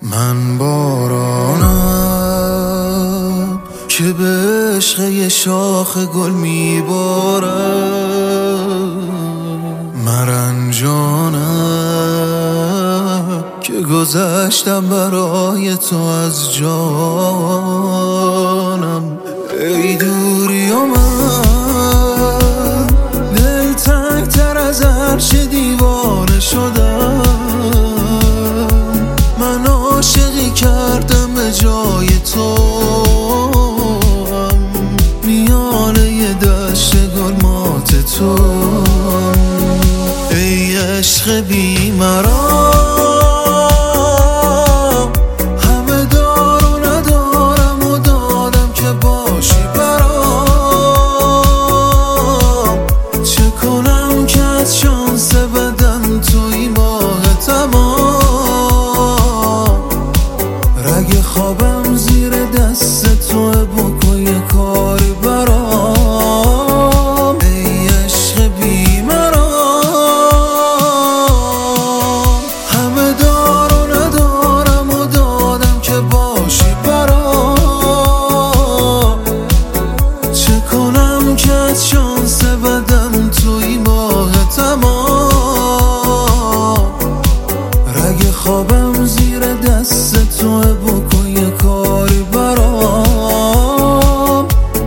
من بارانم که به عشق یه شاخ گل میبارم، مرنجانم که گذشتم برای تو از جانم. ای دوری و من دلتنگ تر از هرچه دیوانه شدم، من عاشقی کردم به جای تو، میانه یه دشت گل مات تو. ای عشق بی‌مرام، همه دار و ندارم و دادم که باشی برام. چه کنم که از شانس بدم توی ماه تمام، رگ خوابم زیر دست تو، بکن یه کاری برام. ای عشق بی‌مرام، همه دار و ندارم و دادم که باشی برام. چه کنم که از شانس بدم توی ماه تمام، رگ خوابم زیر دست تو، بکن یه کاری برام.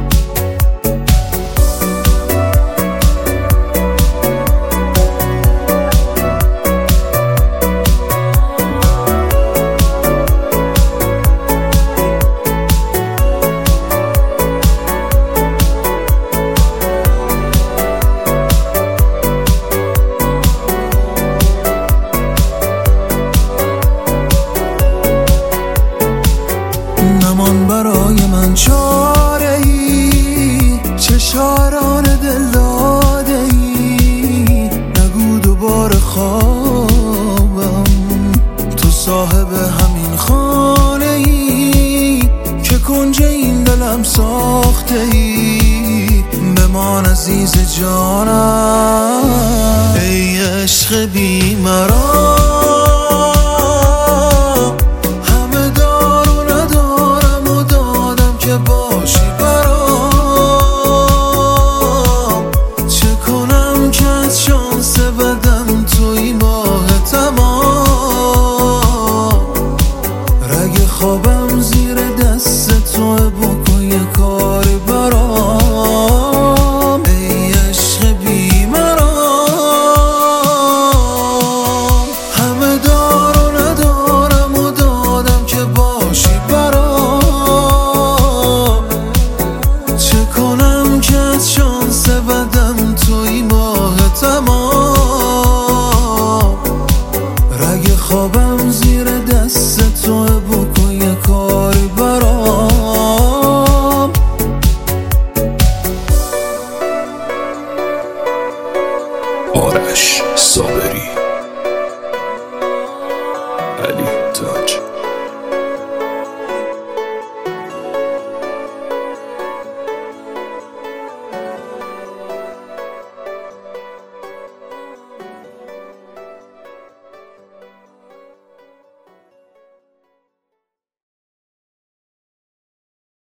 نمان برای من چاره ای، چه شعران دل داده ای. نگو دوباره خوابم، تو صاحب همین خانه ای که کنج این دلم ساخته ای. بمان عزیز جانم، ای عشق بی‌مرام.